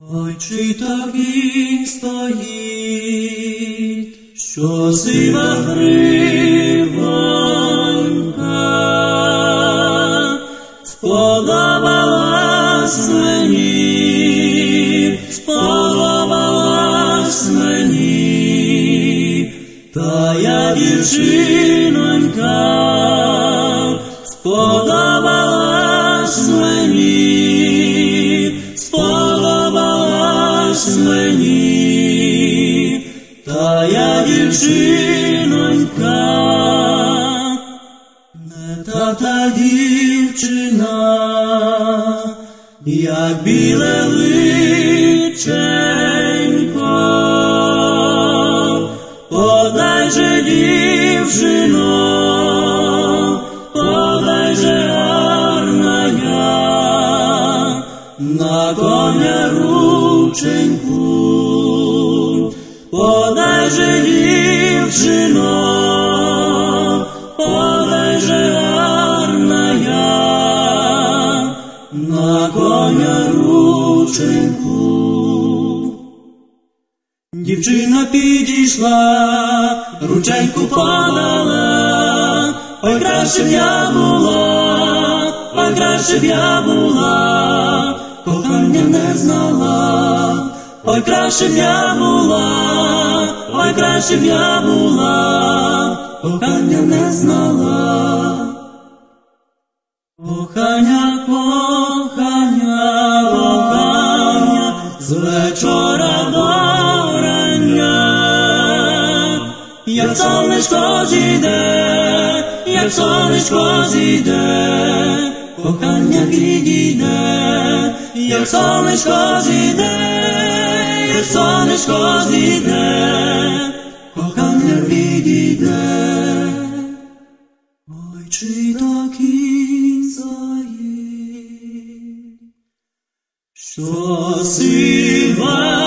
Ой, чи так він стоїть, що сива гривонька сподобалась мені, тая дівчинонька сподобалась мені, тая дівчинонька, не та дівчина, як біле личенько. Подай же, дівчино, подай же, гарна я, на коня рученьку. Подай же, дівчино, подай же, гарна я, на коня рученьку. Дівчина підійшла, рученьку подала, ой, краще б я була, ой, краще б я була, кохання не знала. Ой, краще б я була, ой, краще б я була, кохання не знала. Кохання, кохання, кохання, з вечора до рання, як сонечко зійде, як сонечко зійде, кохання відійде, як сонечко зійде, як сонечко зійде, кохання відійде. Ой, чи так і стоїть, що сива